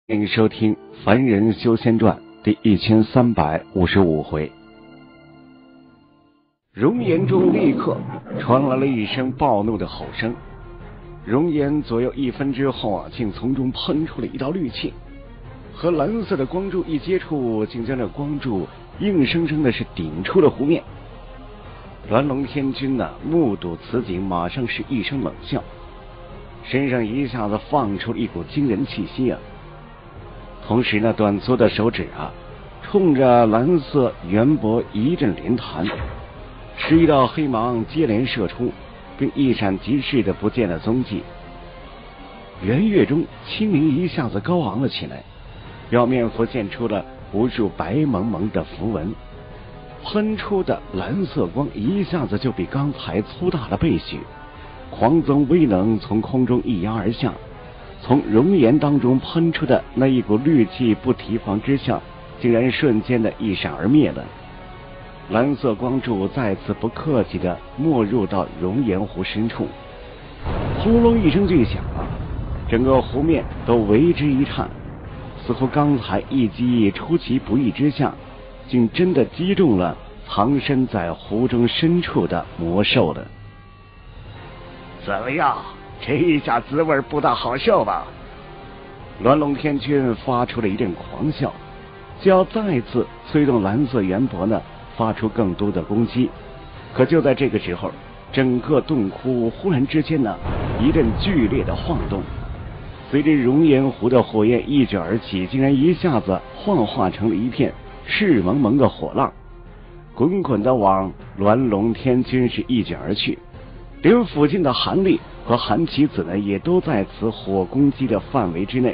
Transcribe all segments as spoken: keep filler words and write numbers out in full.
欢迎收听《凡人修仙传》第一千三百五十五回。熔岩中立刻传来了一声暴怒的吼声，熔岩左右一分之后啊，竟从中喷出了一道绿气，和蓝色的光柱一接触，竟将这光柱硬生生的是顶出了湖面。蓝龙天君呢、啊，目睹此景，马上是一声冷笑，身上一下子放出了一股惊人气息啊！同时呢，短粗的手指啊，冲着蓝色圆脖一阵连弹，十一道黑芒接连射出，并一闪即逝的不见了踪迹。圆月中，青灵一下子高昂了起来，表面浮现出了无数白蒙蒙的符文，喷出的蓝色光一下子就比刚才粗大了倍许，狂宗威能从空中一压而下。从熔岩当中喷出的那一股绿气，不提防之下，竟然瞬间的一闪而灭了。蓝色光柱再次不客气的没入到熔岩湖深处，轰隆一声巨响啊，整个湖面都为之一颤，似乎刚才一击出其不意之下，竟真的击中了藏身在湖中深处的魔兽了。怎么样？这一下滋味不大好受吧？鸾龙天君发出了一阵狂笑，就要再次催动蓝色圆脖呢，发出更多的攻击。可就在这个时候，整个洞窟忽然之间呢，一阵剧烈的晃动，随着熔岩湖的火焰一卷而起，竟然一下子幻化成了一片赤蒙蒙的火浪，滚滚的往鸾龙天君是一卷而去，连附近的韩立和韩棋子呢，也都在此火攻击的范围之内。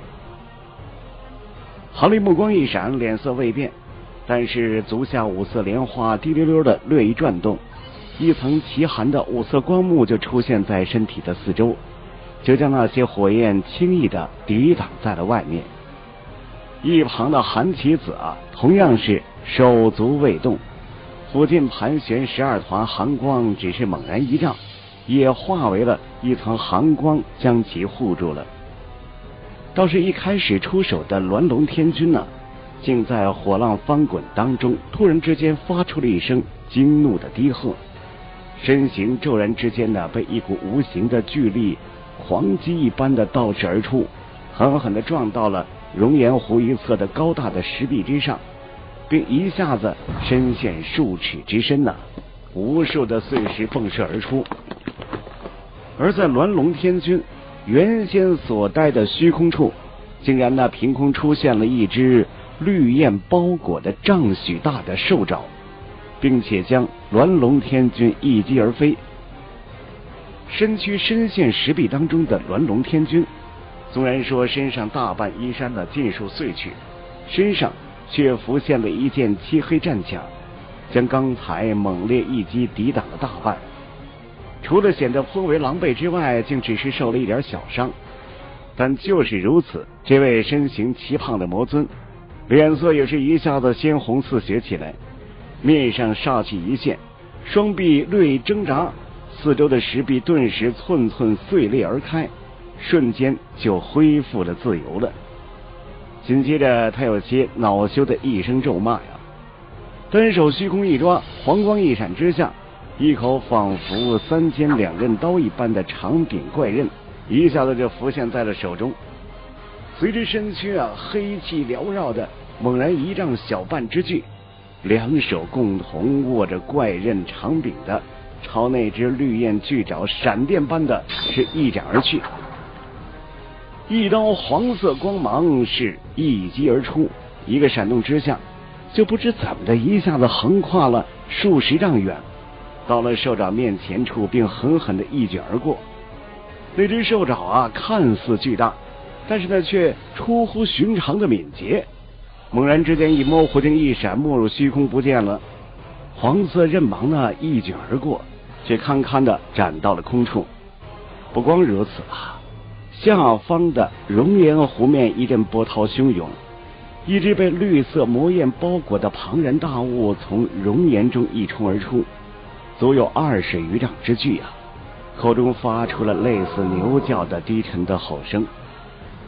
韩立目光一闪，脸色未变，但是足下五色莲花滴溜溜的略一转动，一层奇寒的五色光幕就出现在身体的四周，就将那些火焰轻易的抵挡在了外面。一旁的韩棋子啊，同样是手足未动，附近盘旋十二团寒光，只是猛然一照，也化为了一层寒光，将其护住了。倒是一开始出手的鸾龙天君呢、啊，竟在火浪翻滚当中，突然之间发出了一声惊怒的低喝，身形骤然之间呢，被一股无形的巨力狂击一般的倒掷而出，狠狠地撞到了熔岩湖一侧的高大的石壁之上，并一下子深陷数尺之深呢、啊，无数的碎石迸射而出。而在鸾龙天君原先所待的虚空处，竟然那凭空出现了一只绿焰包裹的丈许大的兽爪，并且将鸾龙天君一击而飞。身躯深陷石壁当中的鸾龙天君，纵然说身上大半衣衫呢尽数碎去，身上却浮现了一件漆黑战甲，将刚才猛烈一击抵挡了大半。除了显得颇为狼狈之外，竟只是受了一点小伤。但就是如此，这位身形奇胖的魔尊，脸色也是一下子鲜红似血起来，面上煞气一现，双臂略一挣扎，四周的石壁顿时寸寸碎裂而开，瞬间就恢复了自由了。紧接着他有些恼羞的一声咒骂呀，单手虚空一抓，黄光一闪之下，一口仿佛三尖两刃刀一般的长柄怪刃一下子就浮现在了手中，随着身躯啊黑气缭绕的猛然一丈小半之巨，两手共同握着怪刃长柄的，朝那只绿焰巨爪闪电般的是一斩而去。一刀黄色光芒是一击而出，一个闪动之下，就不知怎么的一下子横跨了数十丈远，到了兽爪面前处，并狠狠的一卷而过。那只兽爪啊，看似巨大，但是呢，却出乎寻常的敏捷。猛然之间一摸，忽竟一闪，没入虚空不见了。黄色刃芒呢，一卷而过，却堪堪的斩到了空处。不光如此啊，下方的熔岩湖面一阵波涛汹涌，一只被绿色魔焰包裹的庞然大物从熔岩中一冲而出，足有二十余丈之巨啊，口中发出了类似牛叫的低沉的吼声，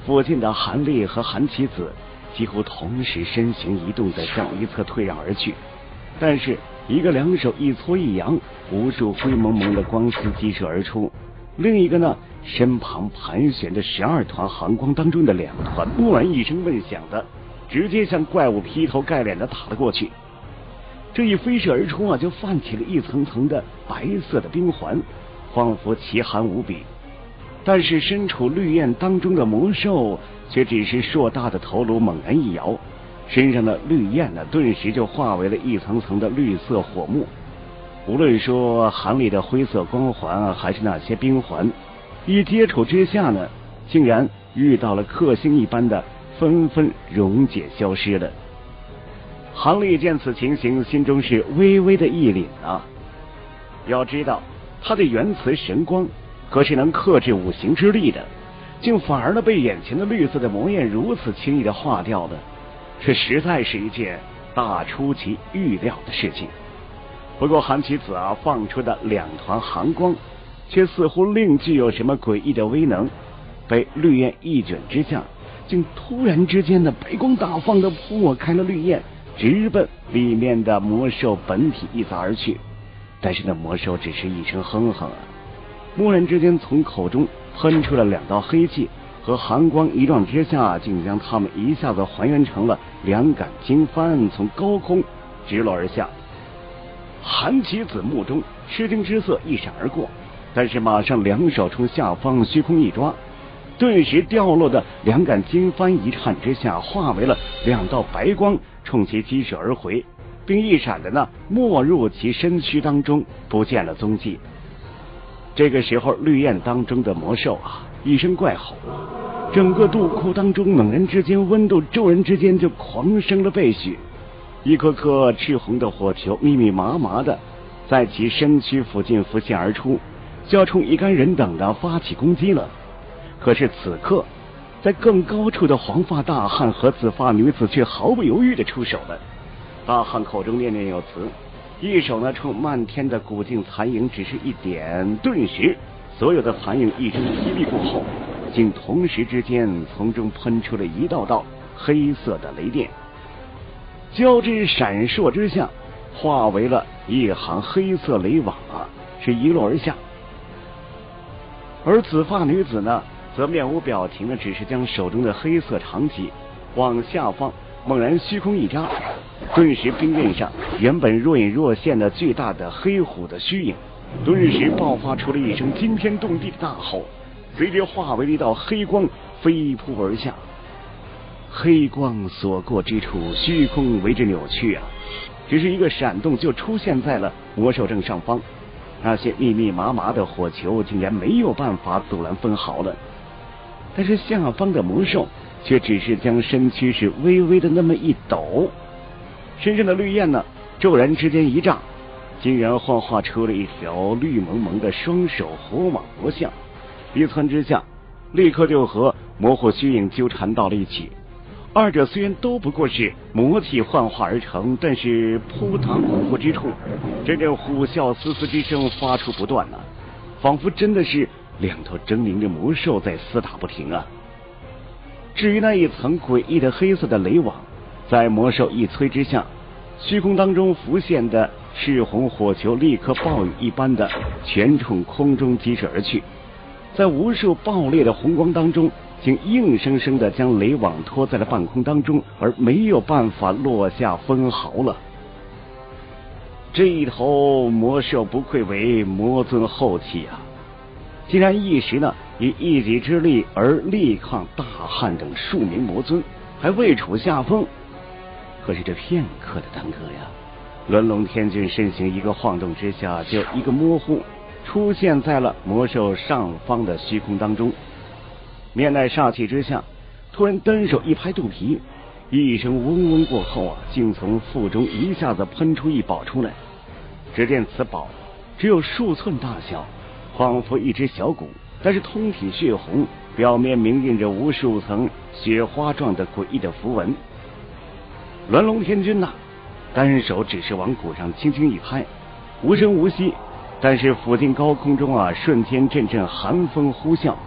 附近的韩立和韩棋子几乎同时身形移动的向一侧退让而去，但是一个两手一搓一扬，无数灰蒙蒙的光丝激射而出，另一个呢，身旁盘旋着十二团寒光当中的两团，蓦然一声闷响的，直接向怪物劈头盖脸的打了过去。这一飞射而出啊，就泛起了一层层的白色的冰环，仿佛奇寒无比。但是身处绿焰当中的魔兽却只是硕大的头颅猛然一摇，身上的绿焰呢，顿时就化为了一层层的绿色火幕。无论说韩立的灰色光环啊，还是那些冰环，一接触之下呢，竟然遇到了克星一般的纷纷溶解消失了。韩立见此情形，心中是微微的一凛啊。要知道他的原磁神光可是能克制五行之力的，竟反而呢被眼前的绿色的魔焰如此轻易的化掉了，这实在是一件大出其预料的事情。不过韩棋子啊放出的两团寒光，却似乎另具有什么诡异的威能，被绿焰一卷之下，竟突然之间的白光大放的破开了绿焰，直奔里面的魔兽本体一砸而去。但是那魔兽只是一声哼哼啊，蓦然之间从口中喷出了两道黑气，和寒光一撞之下，竟将他们一下子还原成了两杆金帆，从高空直落而下。韩棋子目中吃惊之色一闪而过，但是马上两手从下方虚空一抓，顿时掉落的两杆金帆一颤之下，化为了两道白光，冲其击射而回，并一闪的呢没入其身躯当中，不见了踪迹。这个时候绿焰当中的魔兽啊一声怪吼，整个肚库当中猛然之间温度骤然之间就狂升了倍许，一颗颗赤红的火球密密麻麻的在其身躯附近浮现而出，就要冲一干人等的发起攻击了。可是此刻在更高处的黄发大汉和紫发女子却毫不犹豫的出手了。大汉口中念念有词，一手呢冲漫天的古镜残影只是一点，顿时所有的残影一声霹雳过后，竟同时之间从中喷出了一道道黑色的雷电，交织闪烁之下，化为了一行黑色雷网啊，是一落而下。而紫发女子呢，则面无表情的，只是将手中的黑色长戟往下方猛然虚空一扎，顿时冰面上原本若隐若现的巨大的黑虎的虚影，顿时爆发出了一声惊天动地的大吼，随之化为了一道黑光飞扑而下。黑光所过之处，虚空为之扭曲啊，只是一个闪动就出现在了魔兽正上方，那些密密麻麻的火球竟然没有办法阻拦分毫了。但是下方的魔兽却只是将身躯是微微的那么一抖，身上的绿焰呢骤然之间一炸，竟然幻化出了一条绿蒙蒙的双手火蟒魔像，一窜之下立刻就和魔火虚影纠缠到了一起。二者虽然都不过是魔体幻化而成，但是扑打恐怖之处，阵阵虎啸嘶嘶之声发出不断啊，仿佛真的是两头狰狞的魔兽在厮打不停啊。至于那一层诡异的黑色的雷网，在魔兽一催之下，虚空当中浮现的赤红火球立刻暴雨一般的全冲空中击射而去，在无数爆裂的红光当中，竟硬生生的将雷网拖在了半空当中，而没有办法落下分毫了。这一头魔兽不愧为魔尊后期啊，竟然一时呢以一己之力而力抗大汉等数名魔尊，还未处下风。可是这片刻的耽搁呀，轮龙天君身形一个晃动之下，就一个模糊出现在了魔兽上方的虚空当中。面带煞气之下，突然单手一拍肚皮，一声嗡嗡过后啊，竟从腹中一下子喷出一宝出来。只见此宝只有数寸大小，仿佛一只小鼓，但是通体血红，表面明印着无数层雪花状的诡异的符文。鸾龙天君呐、啊，单手只是往鼓上轻轻一拍，无声无息，但是附近高空中啊，瞬间阵阵寒风呼啸，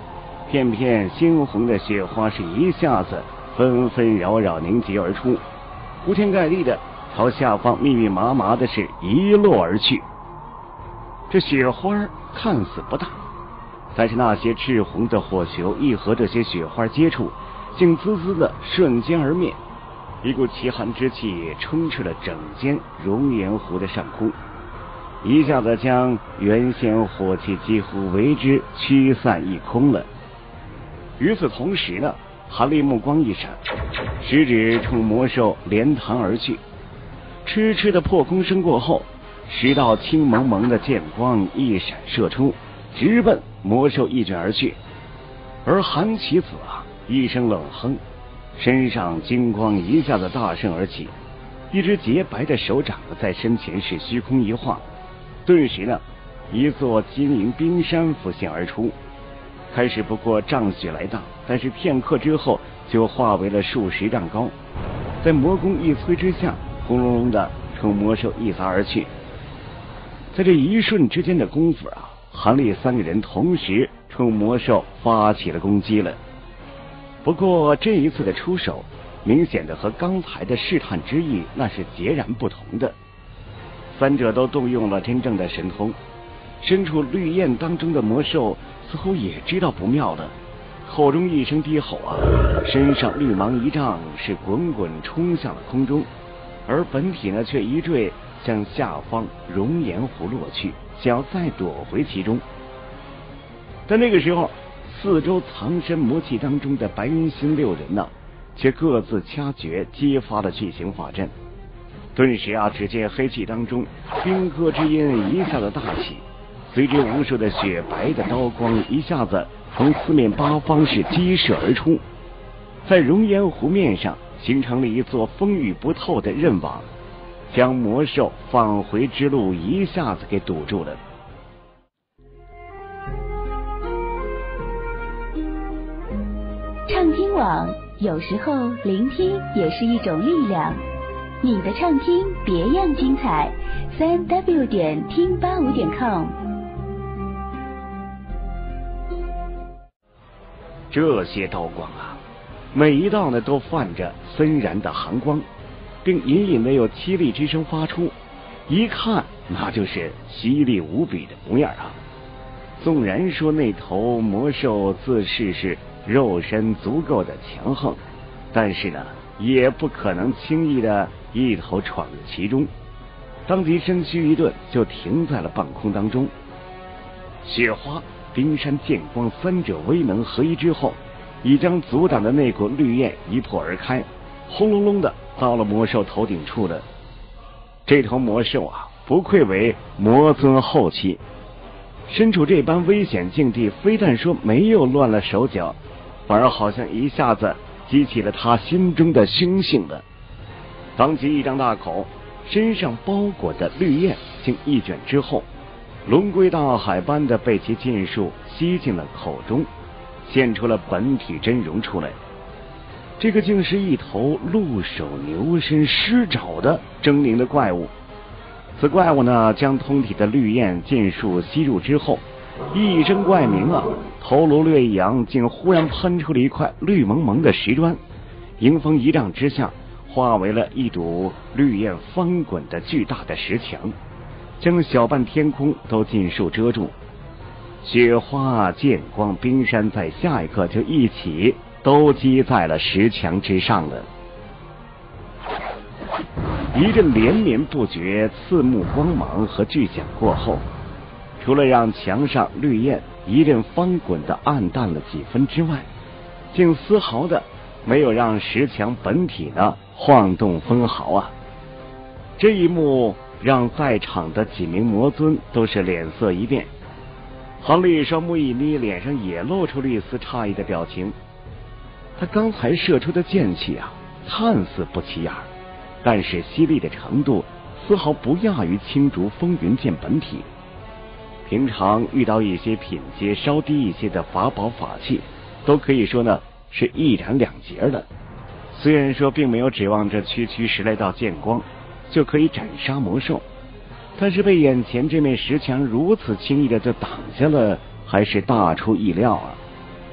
片片鲜红的雪花是一下子纷纷扰扰凝结而出，铺天盖地的朝下方密密麻麻的是一落而去。这雪花看似不大，但是那些赤红的火球一和这些雪花接触，竟滋滋的瞬间而灭，一股奇寒之气充斥了整间熔岩湖的上空，一下子将原先火气几乎为之驱散一空了。与此同时呢，韩立目光一闪，食指冲魔兽连弹而去，嗤嗤的破空声过后，十道青蒙蒙的剑光一闪射出，直奔魔兽一卷而去。而韩棋子啊一声冷哼，身上金光一下子大盛而起，一只洁白的手掌在身前是虚空一画，顿时呢，一座金银冰山浮现而出。开始不过丈许来大，但是片刻之后就化为了数十丈高，在魔功一催之下，轰隆隆的冲魔兽一砸而去。在这一瞬之间的功夫啊，韩立三个人同时冲魔兽发起了攻击了。不过这一次的出手，明显的和刚才的试探之意那是截然不同的。三者都动用了真正的神通，身处绿焰当中的魔兽似乎也知道不妙了，口中一声低吼啊，身上绿芒一丈，是滚滚冲向了空中，而本体呢却一坠向下方熔岩湖落去，想要再躲回其中。但那个时候，四周藏身魔气当中的白云星六人呢，却各自掐诀激发了巨型法阵。顿时啊，只见黑气当中冰戈之音一下子大起，随之无数的雪白的刀光一下子从四面八方是激射而出，在熔岩湖面上形成了一座风雨不透的刃网，将魔兽返回之路一下子给堵住了。 畅听网，有时候聆听也是一种力量。你的畅听别样精彩，三 w 点听八五点 com。 这些刀光啊，每一道呢都泛着森然的寒光，并隐隐的有凄厉之声发出，一看那就是犀利无比的模样啊。纵然说那头魔兽自恃是肉身足够的强横，但是呢也不可能轻易的一头闯入其中，当即身躯一顿就停在了半空当中。雪花、冰山、剑光三者威能合一之后，已将阻挡的那股绿焰一破而开，轰隆隆的到了魔兽头顶处了。这头魔兽啊，不愧为魔尊后期，身处这般危险境地，非但说没有乱了手脚，反而好像一下子激起了他心中的凶性了。当即一张大口，身上包裹的绿焰经一卷之后，龙归大海般的被其尽数吸进了口中，现出了本体真容出来。这个竟是一头鹿首牛身狮爪的狰狞的怪物。此怪物呢，将通体的绿焰尽数吸入之后，一声怪鸣啊，头颅略一扬，竟忽然喷出了一块绿蒙蒙的石砖，迎风一丈之下，化为了一堵绿焰翻滚的巨大的石墙，将小半天空都尽数遮住。雪花、剑光、冰山在下一刻就一起都击在了石墙之上了。一阵连绵不绝刺目光芒和巨响过后，除了让墙上绿焰一阵翻滚的暗淡了几分之外，竟丝毫的没有让石墙本体呢晃动分毫啊！这一幕让在场的几名魔尊都是脸色一变。韩立双目一眯，脸上也露出了一丝诧异的表情。他刚才射出的剑气啊，看似不起眼，但是犀利的程度丝毫不亚于青竹风云剑本体。平常遇到一些品阶稍低一些的法宝法器，都可以说呢是一斩两截的。虽然说并没有指望着区区十来道剑光就可以斩杀魔兽，但是被眼前这面石墙如此轻易的就挡下了，还是大出意料啊！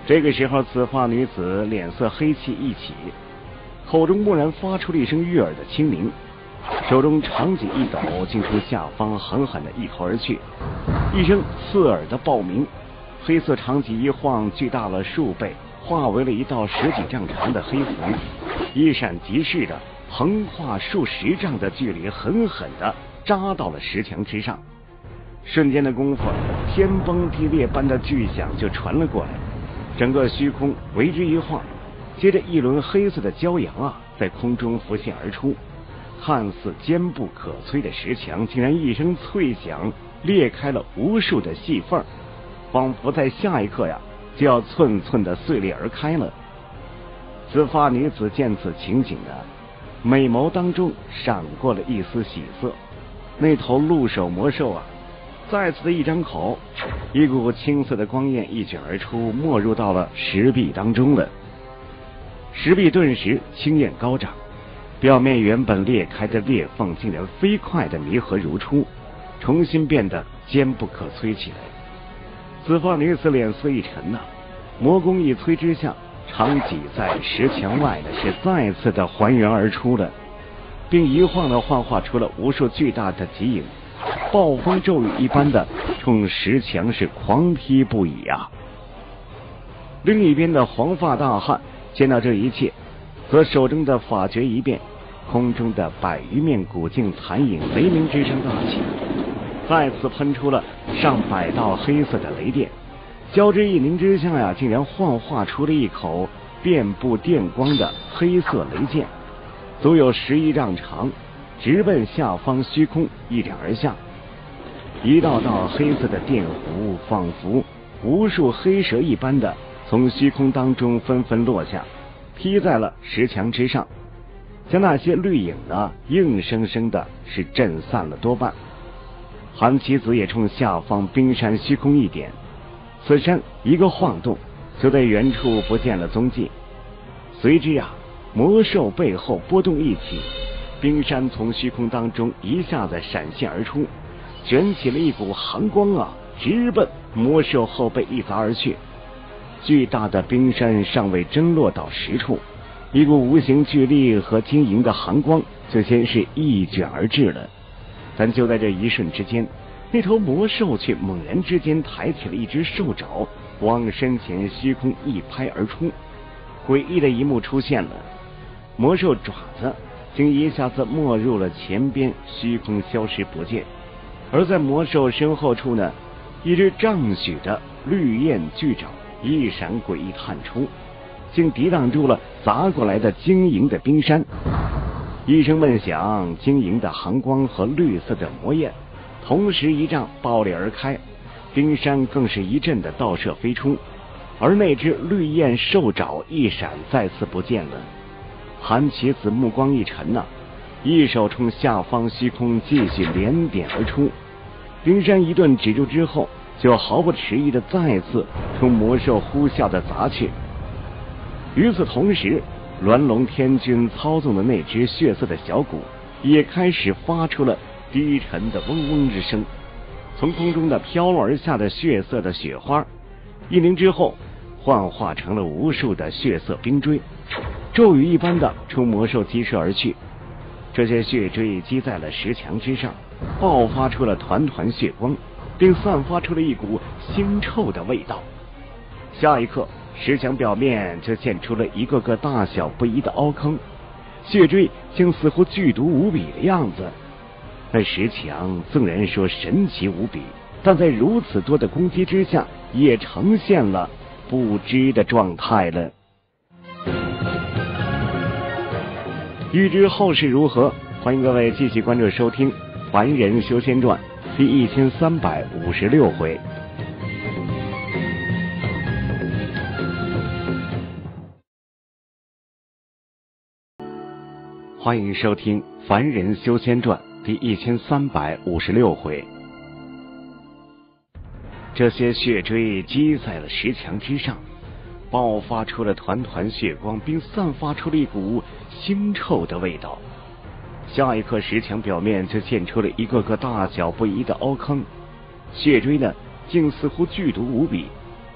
这个时候，紫发女子脸色黑气一起，口中蓦然发出了一声悦耳的轻鸣，手中长戟一抖，竟从下方狠狠的一头而去。一声刺耳的爆鸣，黑色长戟一晃，巨大了数倍，化为了一道十几丈长的黑符，一闪即逝的横跨数十丈的距离，狠狠的扎到了石墙之上。瞬间的功夫，天崩地裂般的巨响就传了过来，整个虚空为之一晃，接着一轮黑色的骄阳啊，在空中浮现而出，看似坚不可摧的石墙，竟然一声脆响，裂开了无数的细缝，仿佛在下一刻呀，就要寸寸的碎裂而开了。紫发女子见此情景啊，美眸当中闪过了一丝喜色。那头鹿首魔兽啊，再次的一张口，一股青色的光焰一卷而出，没入到了石壁当中了。石壁顿时青焰高涨，表面原本裂开的裂缝竟然飞快的弥合如初，重新变得坚不可摧起来。紫发女子脸色一沉呐、啊，魔功一催之下，长戟在石墙外的是再次的还原而出了，并一晃的幻化出了无数巨大的极影，暴风骤雨一般的冲石墙是狂劈不已啊！另一边的黄发大汉见到这一切，则手中的法诀一变，空中的百余面古镜残影雷鸣之声大起，再次喷出了上百道黑色的雷电，交织一凝之下呀，竟然幻化出了一口遍布电光的黑色雷剑，足有十一丈长，直奔下方虚空一斩而下。一道道黑色的电弧，仿佛无数黑蛇一般的从虚空当中纷纷落下，劈在了石墙之上，将那些绿影呢，硬生生的是震散了多半。韩棋子也冲下方冰山虚空一点，此山一个晃动，就在远处不见了踪迹。随之啊，魔兽背后波动一起，冰山从虚空当中一下子闪现而出，卷起了一股寒光啊，直奔魔兽后背一砸而去。巨大的冰山尚未真落到实处，一股无形巨力和晶莹的寒光就先是一卷而至了。但就在这一瞬之间，那头魔兽却猛然之间抬起了一只兽爪，往身前虚空一拍而出。诡异的一幕出现了，魔兽爪子竟一下子没入了前边虚空，消失不见。而在魔兽身后处呢，一只丈许的绿焰巨爪一闪诡异探出，竟抵挡住了砸过来的晶莹的冰山。一声闷响，晶莹的寒光和绿色的魔焰同时一丈爆裂而开，冰山更是一阵的倒射飞出，而那只绿焰兽爪一闪再次不见了。韩棋子目光一沉呐、啊，一手冲下方虚空继续连点而出，冰山一顿止住之后，就毫不迟疑的再次冲魔兽呼啸的砸去。与此同时，鸾龙天君操纵的那只血色的小鼓也开始发出了低沉的嗡嗡之声，从空中的飘落而下的血色的雪花，一凝之后幻化成了无数的血色冰锥，骤雨一般的冲魔兽击射而去。这些血锥击在了石墙之上，爆发出了团团血光，并散发出了一股腥臭的味道。下一刻，石墙表面就现出了一个个大小不一的凹坑，血锥竟似乎剧毒无比的样子。那石墙纵然说神奇无比，但在如此多的攻击之下，也呈现了不知的状态了。欲知后事如何，欢迎各位继续关注收听《凡人修仙传》第一千三百五十六回。欢迎收听《凡人修仙传》第一千三百五十六回。这些血锥击在了石墙之上，爆发出了团团血光，并散发出了一股腥臭的味道。下一刻，石墙表面就现出了一个个大小不一的凹坑，血锥呢，竟似乎剧毒无比。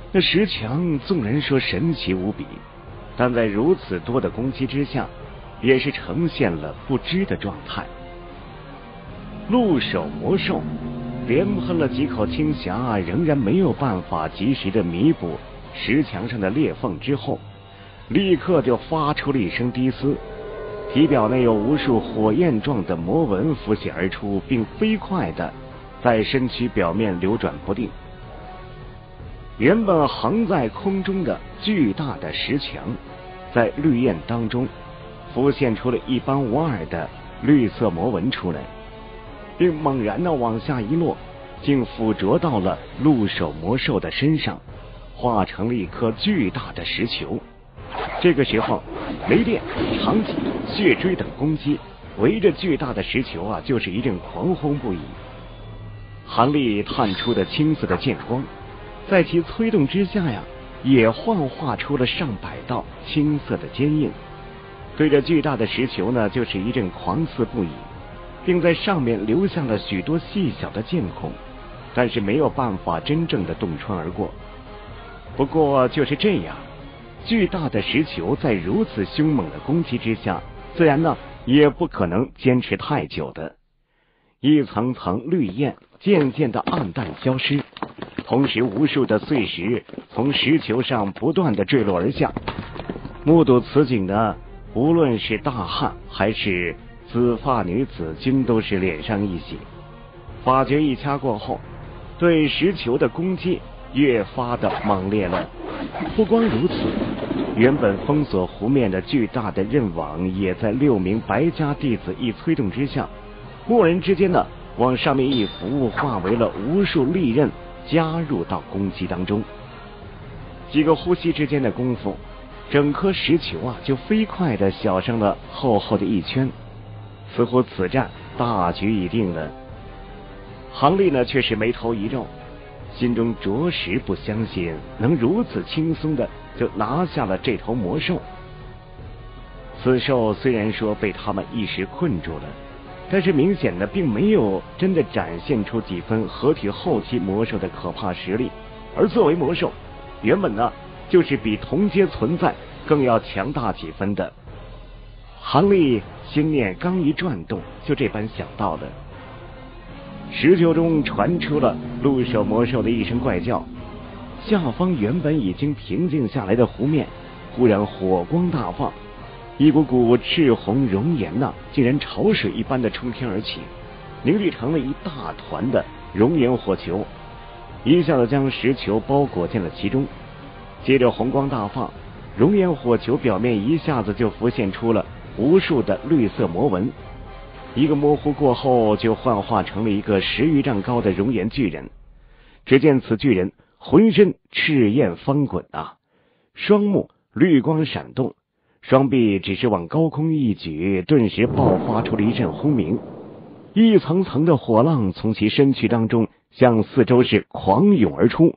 那石墙纵然说神奇无比，但在如此多的攻击之下，也是呈现了不支的状态。鹿首魔兽连喷了几口青霞，仍然没有办法及时的弥补石墙上的裂缝之后，立刻就发出了一声低嘶，体表内有无数火焰状的魔纹浮现而出，并飞快的在身躯表面流转不定。原本横在空中的巨大的石墙，在绿焰当中浮现出了一般无二的绿色魔纹出来，并猛然的往下一落，竟附着到了鹿首魔兽的身上，化成了一颗巨大的石球。这个时候，雷电、长戟、血锥等攻击围着巨大的石球啊，就是一阵狂轰不已。韩立探出的青色的剑光，在其催动之下呀，也幻化出了上百道青色的坚印，对着巨大的石球呢，就是一阵狂刺不已，并在上面留下了许多细小的剑孔，但是没有办法真正的洞穿而过。不过就是这样，巨大的石球在如此凶猛的攻击之下，自然呢也不可能坚持太久的。一层层绿焰渐渐的暗淡消失，同时无数的碎石从石球上不断的坠落而下。目睹此景的，无论是大汉还是紫发女子，均都是脸上一喜。法诀一掐过后，对石球的攻击越发的猛烈了。不光如此，原本封锁湖面的巨大的刃网，也在六名白家弟子一催动之下，蓦然之间呢，往上面一浮，化为了无数利刃，加入到攻击当中。几个呼吸之间的功夫，整颗石球啊就飞快的小上了厚厚的一圈，似乎此战大局已定了。杭立呢却是眉头一皱，心中着实不相信能如此轻松的就拿下了这头魔兽。此兽虽然说被他们一时困住了，但是明显的并没有真的展现出几分合体后期魔兽的可怕实力，而作为魔兽，原本呢就是比同阶存在更要强大几分的。韩立心念刚一转动，就这般想到了。石球中传出了鹿首魔兽的一声怪叫，下方原本已经平静下来的湖面忽然火光大放，一股股赤红熔岩呐、啊，竟然潮水一般的冲天而起，凝聚成了一大团的熔岩火球，一下子将石球包裹进了其中。接着红光大放，熔岩火球表面一下子就浮现出了无数的绿色魔纹，一个模糊过后，就幻化成了一个十余丈高的熔岩巨人。只见此巨人浑身赤焰翻滚啊，双目绿光闪动，双臂只是往高空一举，顿时爆发出了一阵轰鸣，一层层的火浪从其身躯当中向四周是狂涌而出。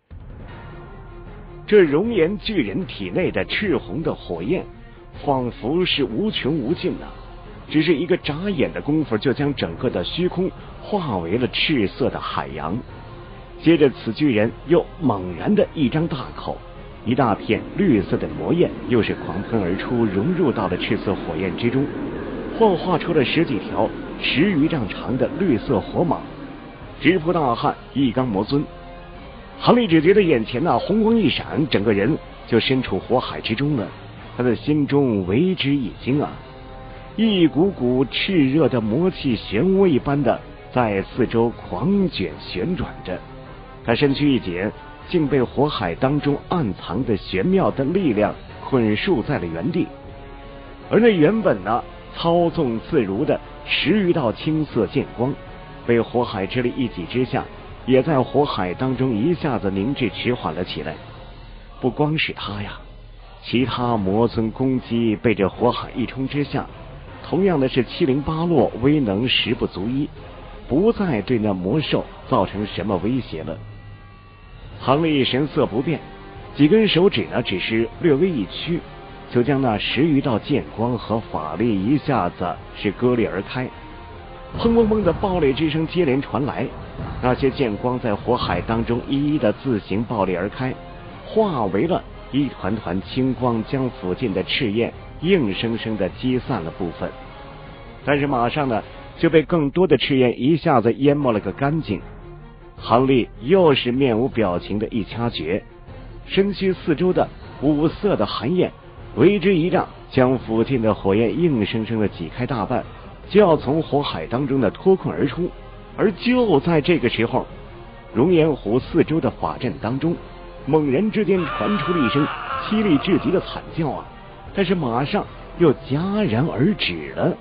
这熔岩巨人体内的赤红的火焰仿佛是无穷无尽啊，只是一个眨眼的功夫，就将整个的虚空化为了赤色的海洋。接着此巨人又猛然的一张大口，一大片绿色的魔焰又是狂喷而出，融入到了赤色火焰之中，幻化出了十几条十余丈长的绿色火蟒，直扑大汉一罡魔尊。韩立只觉得眼前那、啊、红光一闪，整个人就身处火海之中了。他的心中为之一惊啊，一股股炽热的魔气漩涡一般的在四周狂卷旋转着，他身躯一紧，竟被火海当中暗藏的玄妙的力量捆束在了原地。而那原本呢操纵自如的十余道青色剑光，被火海之力一挤之下，也在火海当中一下子凝滞迟缓了起来。不光是他呀，其他魔尊攻击被这火海一冲之下，同样的是七零八落，威能十不足一，不再对那魔兽造成什么威胁了。韩立神色不变，几根手指呢只是略微一屈，就将那十余道剑光和法力一下子是割裂而开。砰砰砰的爆裂之声接连传来，那些剑光在火海当中一一的自行爆裂而开， 化为了一团团青光，将附近的赤焰硬生生的击散了部分。但是马上呢，就被更多的赤焰一下子淹没了个干净。韩立又是面无表情的一掐诀，身躯四周的五色的寒焰为之一让，将附近的火焰硬生生的挤开大半，就要从火海当中的脱困而出。而就在这个时候，熔岩湖四周的法阵当中，猛然之间传出了一声凄厉至极的惨叫啊！但是马上又戛然而止了。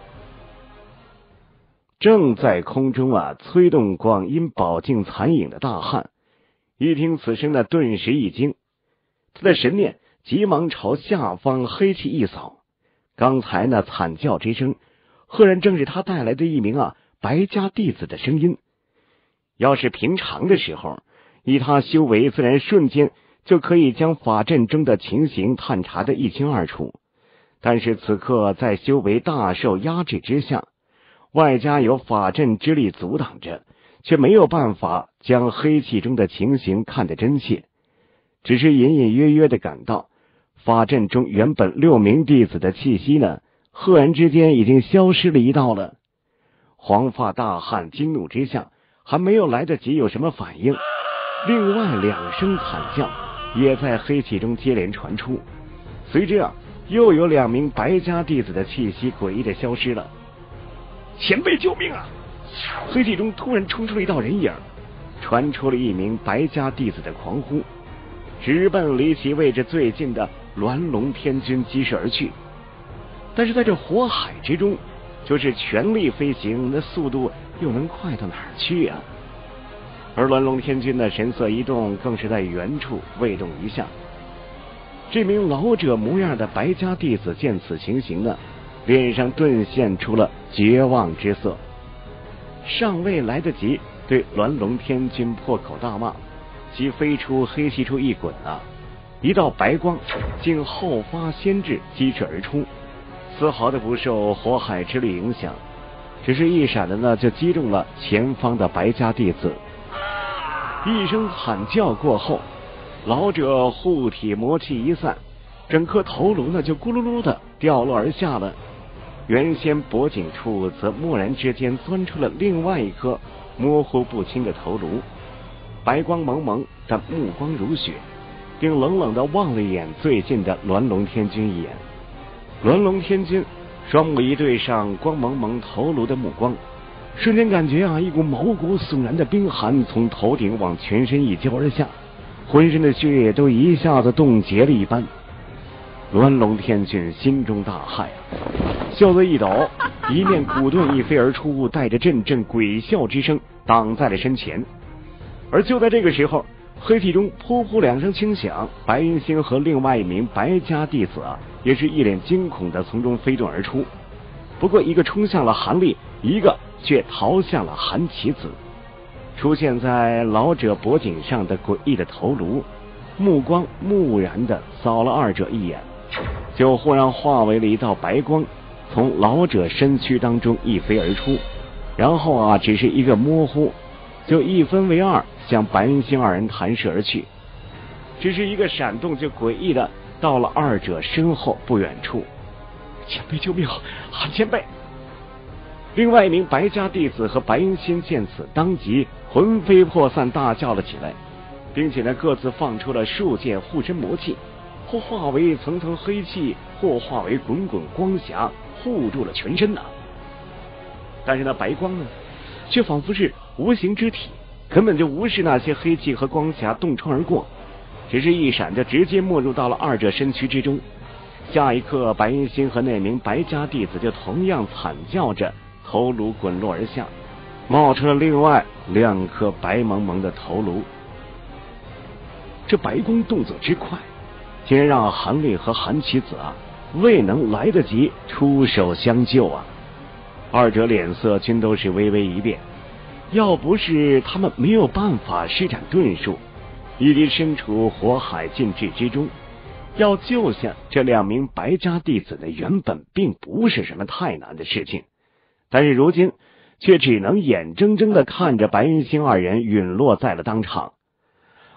正在空中啊催动广阴宝镜残影的大汉，一听此声呢，顿时一惊，他的神念急忙朝下方黑气一扫。刚才那惨叫之声，赫然正是他带来的一名啊白家弟子的声音。要是平常的时候，以他修为，自然瞬间就可以将法阵中的情形探查得一清二楚。但是此刻在修为大受压制之下，外加有法阵之力阻挡着，却没有办法将黑气中的情形看得真切，只是隐隐约约的感到法阵中原本六名弟子的气息呢，赫然之间已经消失了一道了。黄发大汉惊怒之下，还没有来得及有什么反应，另外两声惨叫也在黑气中接连传出，随之啊，又有两名白家弟子的气息诡异的消失了。前辈救命啊！黑气中突然冲出了一道人影，传出了一名白家弟子的狂呼，直奔离其位置最近的鸾龙天君击射而去。但是在这火海之中，就是全力飞行，那速度又能快到哪儿去啊？而鸾龙天君的神色一动，更是在原处未动一下。这名老者模样的白家弟子见此情形呢，脸上顿现出了绝望之色，尚未来得及对鸾龙天君破口大骂，即飞出黑气处一滚啊，一道白光竟后发先至击射而出，丝毫的不受火海之力影响，只是一闪的呢就击中了前方的白家弟子。一声惨叫过后，老者护体魔气一散，整颗头颅呢就咕噜噜的掉落而下了。原先脖颈处则蓦然之间钻出了另外一颗模糊不清的头颅，白光蒙蒙，但目光如血，并冷冷的望了一眼最近的鸾龙天君一眼。鸾龙天君双目一对上光蒙蒙头颅的目光，瞬间感觉啊，一股毛骨悚然的冰寒从头顶往全身一浇而下，浑身的血液都一下子冻结了一般。鸾龙天君心中大骇啊，袖子一抖，一面骨盾一飞而出，带着阵阵鬼笑之声挡在了身前。而就在这个时候，黑气中噗噗两声轻响，白云星和另外一名白家弟子啊，也是一脸惊恐的从中飞遁而出。不过一个冲向了韩立，一个却逃向了韩棋子。出现在老者脖颈上的诡异的头颅，目光木然的扫了二者一眼，就忽然化为了一道白光，从老者身躯当中一飞而出，然后啊，只是一个模糊，就一分为二，向白云星二人弹射而去。只是一个闪动，就诡异的到了二者身后不远处。前辈救命！韩前辈！另外一名白家弟子和白云星见此，当即魂飞魄散，大叫了起来，并且呢各自放出了数件护身魔器，或化为层层黑气，或化为滚滚光霞，护住了全身呐、啊。但是那白光呢，却仿佛是无形之体，根本就无视那些黑气和光霞，洞穿而过，只是一闪就直接没入到了二者身躯之中。下一刻，白云星和那名白家弟子就同样惨叫着，头颅滚落而下，冒出了另外两颗白蒙蒙的头颅。这白光动作之快，竟然让韩立和韩棋子啊未能来得及出手相救啊！二者脸色均都是微微一变，要不是他们没有办法施展遁术，以及身处火海禁制之中，要救下这两名白家弟子呢，原本并不是什么太难的事情。但是如今却只能眼睁睁的看着白云星二人陨落在了当场。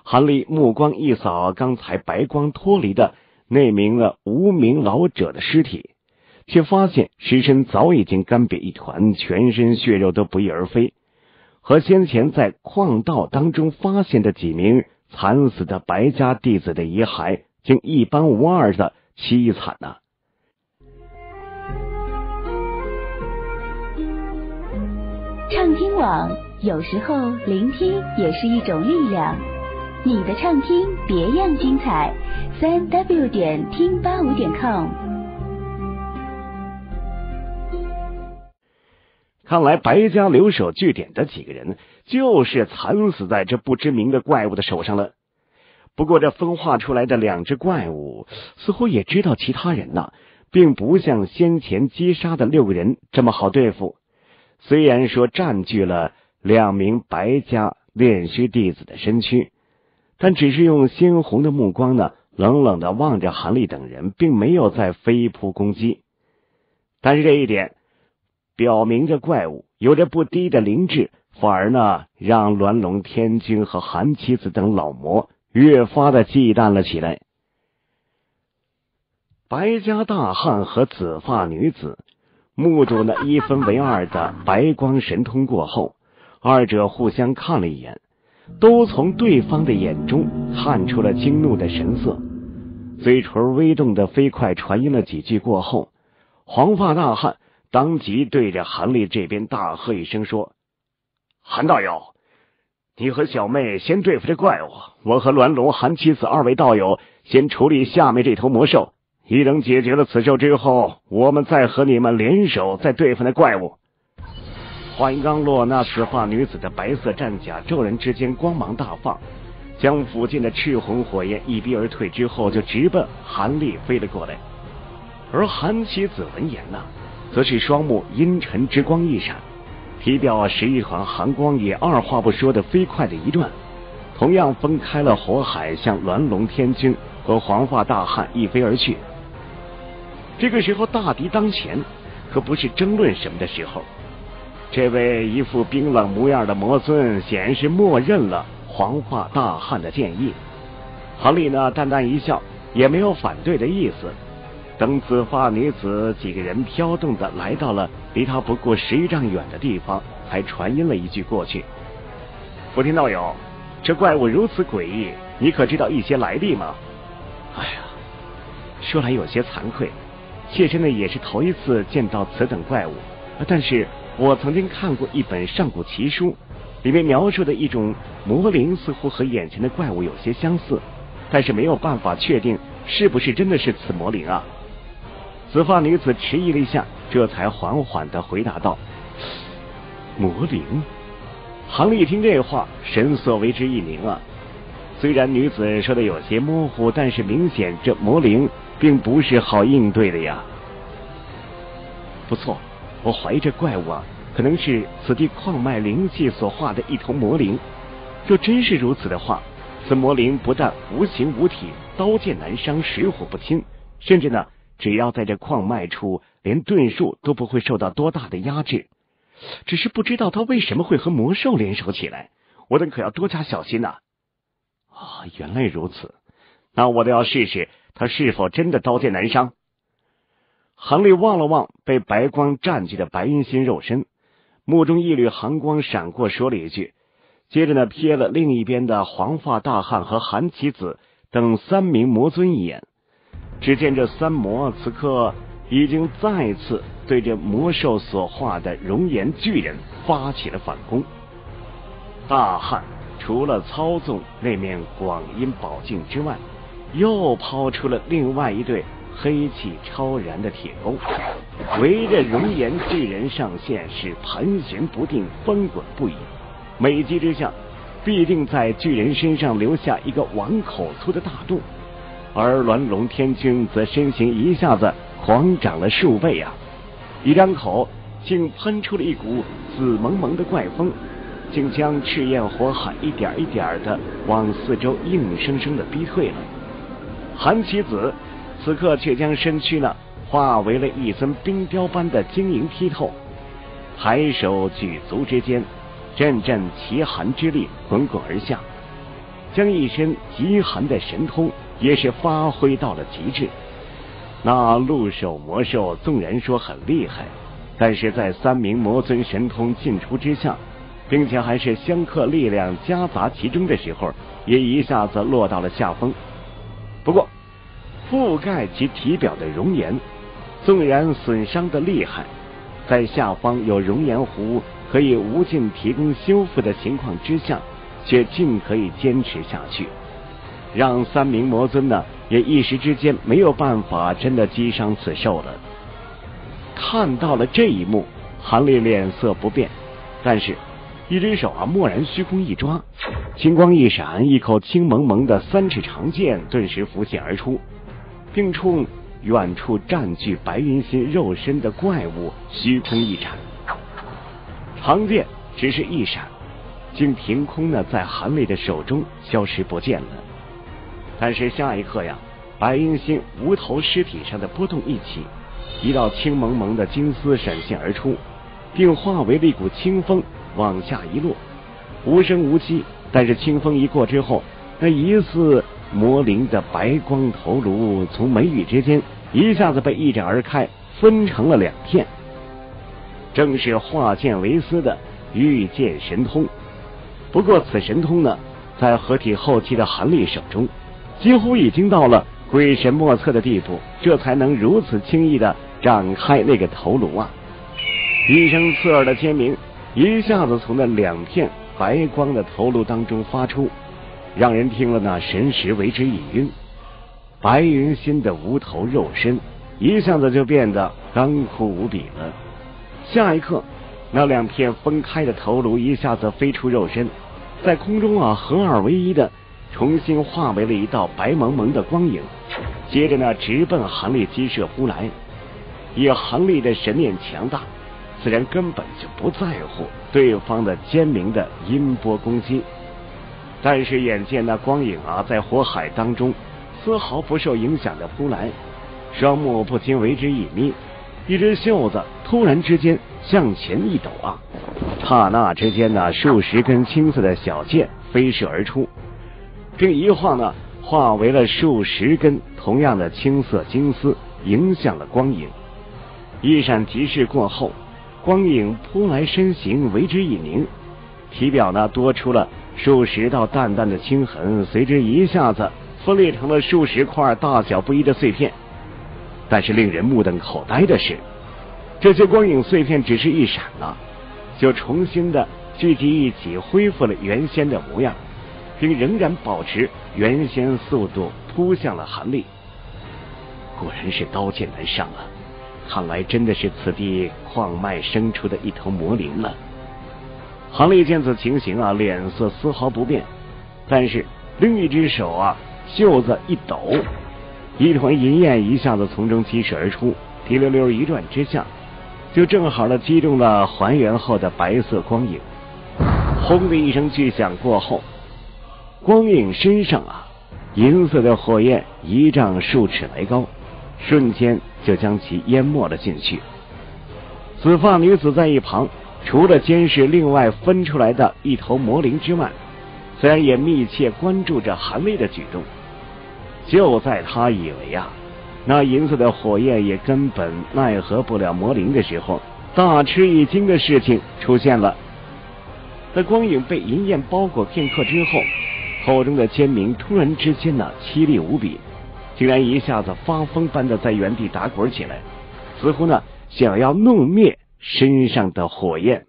韩立目光一扫刚才白光脱离的那名的无名老者的尸体，却发现尸身早已经干瘪一团，全身血肉都不翼而飞，和先前在矿道当中发现的几名惨死的白家弟子的遗骸竟一般无二的凄惨呐、啊！ 畅听网，有时候聆听也是一种力量。你的畅听别样精彩，三 w 点听八五点 com。 看来白家留守据点的几个人就是惨死在这不知名的怪物的手上了。不过这分化出来的两只怪物似乎也知道其他人呐、啊，并不像先前击杀的六个人这么好对付。虽然说占据了两名白家炼虚弟子的身躯，但只是用鲜红的目光呢，冷冷的望着韩立等人，并没有再飞扑攻击。但是这一点表明着怪物有着不低的灵智，反而呢让栾龙天君和韩七子等老魔越发的忌惮了起来。白家大汉和紫发女子目睹那一分为二的白光神通过后，二者互相看了一眼，都从对方的眼中看出了惊怒的神色，嘴唇微动的飞快传音了几句过后，黄发大汉当即对着韩立这边大喝一声说：韩道友，你和小妹先对付这怪物，我和栾龙、韩七子二位道友先处理下面这头魔兽，一等解决了此兽之后，我们再和你们联手再对付那怪物。话音刚落，那紫发女子的白色战甲骤然之间光芒大放，将附近的赤红火焰一逼而退之后，就直奔韩立飞了过来。而韩七子闻言呢，则是双目阴沉之光一闪，体表十一团寒光也二话不说的飞快的一转，同样分开了火海，向栾龙天君和黄发大汉一飞而去。这个时候大敌当前，可不是争论什么的时候。这位一副冰冷模样的魔尊显然是默认了黄发大汉的建议。韩立呢淡淡一笑，也没有反对的意思。等紫发女子几个人飘动的来到了离他不过十丈远的地方，才传音了一句过去：福天道友，这怪物如此诡异，你可知道一些来历吗？哎呀，说来有些惭愧，妾身呢也是头一次见到此等怪物，但是我曾经看过一本上古奇书，里面描述的一种魔灵似乎和眼前的怪物有些相似，但是没有办法确定是不是真的是此魔灵啊。紫发女子迟疑了一下，这才缓缓地回答道：魔灵。韩立一听这话，神色为之一凝啊。虽然女子说的有些模糊，但是明显这魔灵并不是好应对的呀。不错，我怀疑这怪物啊，可能是此地矿脉灵气所化的一头魔灵。若真是如此的话，此魔灵不但无形无体，刀剑难伤，水火不侵，甚至呢，只要在这矿脉处，连遁术都不会受到多大的压制。只是不知道他为什么会和魔兽联手起来，我等可要多加小心呐、啊。啊，原来如此，那我都要试试他是否真的刀剑难伤。韩立望了望被白光占据的白云心肉身，目中一缕寒光闪过，说了一句，接着呢瞥了另一边的黄发大汉和韩棋子等三名魔尊一眼。只见这三魔此刻已经再次对着魔兽所化的熔岩巨人发起了反攻。大汉除了操纵那面广阴宝镜之外，又抛出了另外一对黑气超然的铁钩，围着熔岩巨人上线是盘旋不定，翻滚不已，每击之下必定在巨人身上留下一个碗口粗的大洞。而栾龙天君则身形一下子狂长了数倍啊，一张口竟喷出了一股紫蒙蒙的怪风，竟将赤焰火海一点一点的往四周硬生生的逼退了。韩棋子此刻却将身躯呢化为了一尊冰雕般的晶莹剔透，抬手举足之间，阵阵奇寒之力滚滚而下。 将一身极寒的神通也是发挥到了极致。那鹿首魔兽纵然说很厉害，但是在三名魔尊神通尽出之下，并且还是相克力量夹杂其中的时候，也一下子落到了下风。不过覆盖其体表的熔岩纵然损伤的厉害，在下方有熔岩湖可以无尽提供修复的情况之下，却尽可以坚持下去，让三名魔尊呢也一时之间没有办法真的击伤此兽了。看到了这一幕，韩立脸色不变，但是一只手啊蓦然虚空一抓，青光一闪，一口青蒙蒙的三尺长剑顿时浮现而出，并冲远处占据白云心肉身的怪物虚空一斩。长剑只是一闪，竟凭空呢在韩立的手中消失不见了。但是下一刻呀，白云心无头尸体上的波动一起，一道青蒙蒙的金丝闪现而出，并化为了一股清风往下一落，无声无息。但是清风一过之后，那疑似魔灵的白光头颅从眉宇之间一下子被一展而开，分成了两片，正是化剑为丝的御剑神通。不过此神通呢，在合体后期的韩立手中几乎已经到了鬼神莫测的地步，这才能如此轻易的展开那个头颅啊！一声刺耳的尖鸣一下子从那两片白光的头颅当中发出，让人听了那神识为之一晕。白云心的无头肉身一下子就变得干枯无比了。下一刻，那两片分开的头颅一下子飞出肉身，在空中啊合二为一的重新化为了一道白蒙蒙的光影，接着呢直奔韩立击射扑来。以韩立的神念强大，自然根本就不在乎对方的尖鸣的音波攻击。但是眼见那光影啊在火海当中丝毫不受影响的扑来，双目不禁为之一眯，一只袖子突然之间向前一抖啊，刹那之间呢数十根青色的小剑飞射而出，并一晃呢化为了数十根同样的青色金丝，迎向了光影。一闪即逝过后，光影扑来身形为之一凝，体表呢多出了数十道淡淡的青痕，随之一下子分裂成了数十块大小不一的碎片。但是令人目瞪口呆的是，这些光影碎片只是一闪了，就重新的聚集一起，恢复了原先的模样，并仍然保持原先速度扑向了韩立。果然是刀剑难上啊，看来真的是此地矿脉生出的一头魔灵了。韩立见此情形啊，脸色丝毫不变，但是另一只手啊袖子一抖，一团银焰一下子从中激射而出，滴溜溜一转之下，就正好的击中了还原后的白色光影。轰的一声巨响过后，光影身上啊银色的火焰一丈数尺来高，瞬间就将其淹没了进去。紫发女子在一旁除了监视另外分出来的一头魔灵之外，虽然也密切关注着韩立的举动。就在他以为啊那银色的火焰也根本奈何不了魔灵的时候，大吃一惊的事情出现了。在光影被银焰包裹片刻之后，口中的尖鸣突然之间呢凄厉无比，竟然一下子发疯般的在原地打滚起来，似乎呢想要弄灭身上的火焰。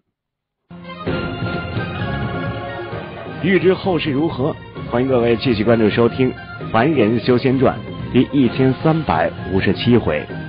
欲知后事如何，欢迎各位继续关注收听《凡人修仙传》第一千三百五十七回。